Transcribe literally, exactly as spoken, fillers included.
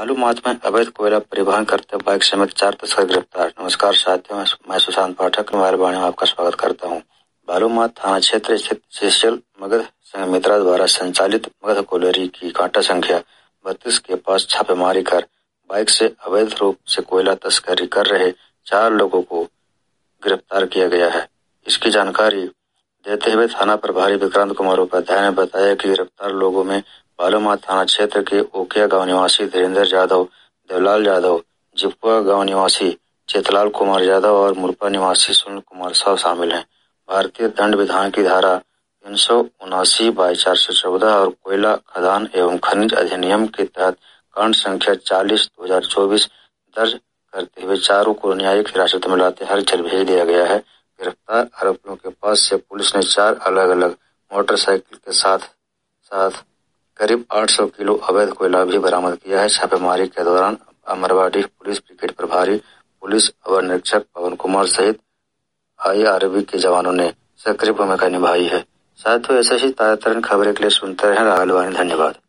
बालूमाथ में अवैध कोयला परिवहन करते बाइक समेत चार तस्कर गिरफ्तार। नमस्कार साथियों, मैं सुशांत पाठक मेहरबानी में आपका स्वागत करता हूं। बालूमाथ थाना क्षेत्र स्थित सीसीएल मगध संघ मित्रा द्वारा संचालित मगध कोयलरी की कांटा संख्या बत्तीस के पास छापेमारी कर बाइक से अवैध रूप से कोयला तस्करी कर रहे चार लोगों को गिरफ्तार किया गया है। इसकी जानकारी देते हुए थाना प्रभारी विक्रांत कुमार उपाध्याय ने बताया कि गिरफ्तार लोगों में बालूमाथ थाना क्षेत्र के ओकिया गांव निवासी धीरेन्द्र यादव, देवलाल यादव, जिपुआ गांव निवासी चेतलाल कुमार यादव और मुरपा निवासी सुनील कुमार साव शामिल हैं। भारतीय दंड विधान की धारा तीन सौ उनासी बाई चार सौ चौदह और कोयला खदान एवं खनिज अधिनियम के तहत कांड संख्या चालीस दो हजार चौबीस दर्ज करते हुए चारों को न्यायिक हिरासत में लाते हर जेल भेज दिया गया है। गिरफ्तार आरोपियों के पास से पुलिस ने चार अलग अलग मोटरसाइकिल के साथ साथ करीब आठ सौ किलो अवैध कोयला भी बरामद किया है। छापेमारी के दौरान अमरवाड़ी पुलिस ब्रिगेड प्रभारी पुलिस अवर निरीक्षक पवन कुमार सहित आईआरबी के जवानों ने सक्रिय भूमिका निभाई है। साथियों, ऐसे ही ताजा तरीन खबरें के लिए सुनते रहें राहुल वाणी। धन्यवाद।